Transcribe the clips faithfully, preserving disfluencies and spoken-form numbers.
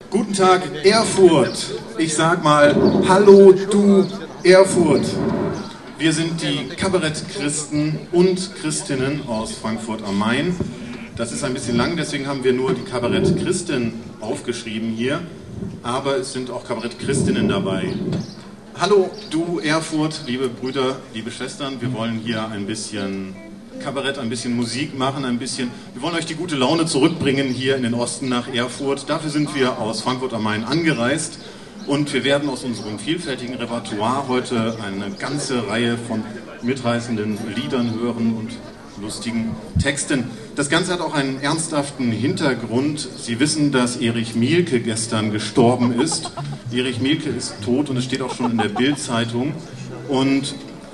Guten Tag, Erfurt. Ich sag mal, hallo du Erfurt. Wir sind die Kabarettchristen und Christinnen aus Frankfurt am Main. Das ist ein bisschen lang, deswegen haben wir nur die Kabarettchristen aufgeschrieben hier. Aber es sind auch Kabarettchristinnen dabei. Hallo du Erfurt, liebe Brüder, liebe Schwestern. Wir wollen hier ein bisschen Kabarett, ein bisschen Musik machen, ein bisschen. Wir wollen euch die gute Laune zurückbringen hier in den Osten nach Erfurt. Dafür sind wir aus Frankfurt am Main angereist und wir werden aus unserem vielfältigen Repertoire heute eine ganze Reihe von mitreißenden Liedern hören und lustigen Texten. Das Ganze hat auch einen ernsthaften Hintergrund. Sie wissen, dass Erich Mielke gestern gestorben ist. Erich Mielke ist tot und es steht auch schon in der Bild-Zeitung. Und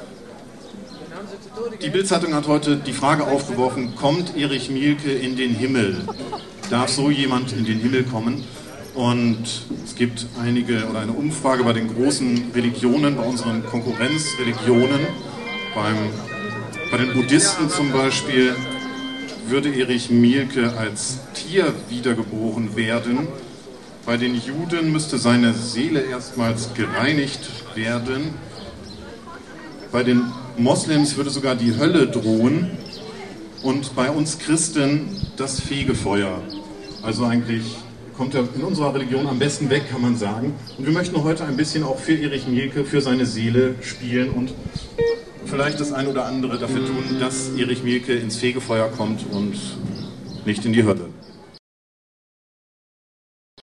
die Bild-Zeitung hat heute die Frage aufgeworfen, kommt Erich Mielke in den Himmel? Darf so jemand in den Himmel kommen? Und es gibt einige oder eine Umfrage bei den großen Religionen, bei unseren Konkurrenzreligionen, beim, bei den Buddhisten zum Beispiel, würde Erich Mielke als Tier wiedergeboren werden. Bei den Juden müsste seine Seele erstmals gereinigt werden. Bei den Moslems würde sogar die Hölle drohen und bei uns Christen das Fegefeuer. Also eigentlich kommt er in unserer Religion am besten weg, kann man sagen. Und wir möchten heute ein bisschen auch für Erich Mielke, für seine Seele spielen und vielleicht das ein oder andere dafür tun, dass Erich Mielke ins Fegefeuer kommt und nicht in die Hölle.